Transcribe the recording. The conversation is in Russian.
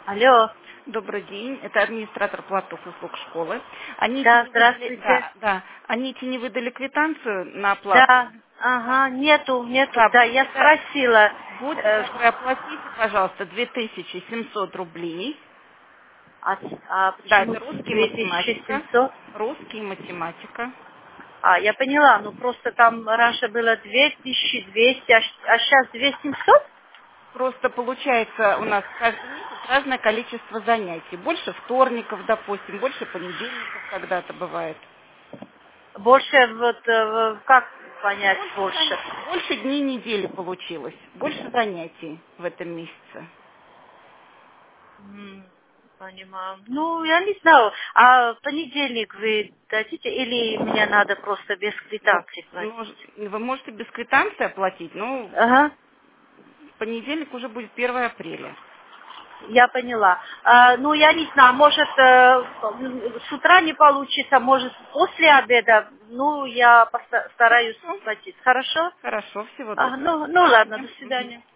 Алло. Добрый день, это администратор платных услуг школы. Да, Аните не выдали, здравствуйте. Аните не выдали квитанцию на оплату. Да, ага, нету. Да, Да, я спросила. будьте э, добры, оплатите, пожалуйста, 2700 рублей. а, а Да, почему это русский и математика. 2700? Русский и математика. А, я поняла, ну просто там раньше было 2200, а сейчас 2700? Просто получается у нас каждый месяц разное количество занятий. Больше вторников, допустим, больше понедельников когда-то бывает. Больше вот, как понять Больше, больше? больше дней недели получилось. Больше занятий в этом месяце. М, Понимаю. Ну, я не знаю. А в понедельник вы дадите или мне надо просто без Ну, квитанции платить? вы можете без квитанции оплатить, но Ага. в понедельник уже будет 1 апреля. Я поняла. Ну, я не знаю, может, с утра не получится, может, после обеда. Ну, я постараюсь Хорошо. платить. Хорошо? Хорошо, всего А, доброго. ну, До ну ладно, до свидания. Мгм. свидания.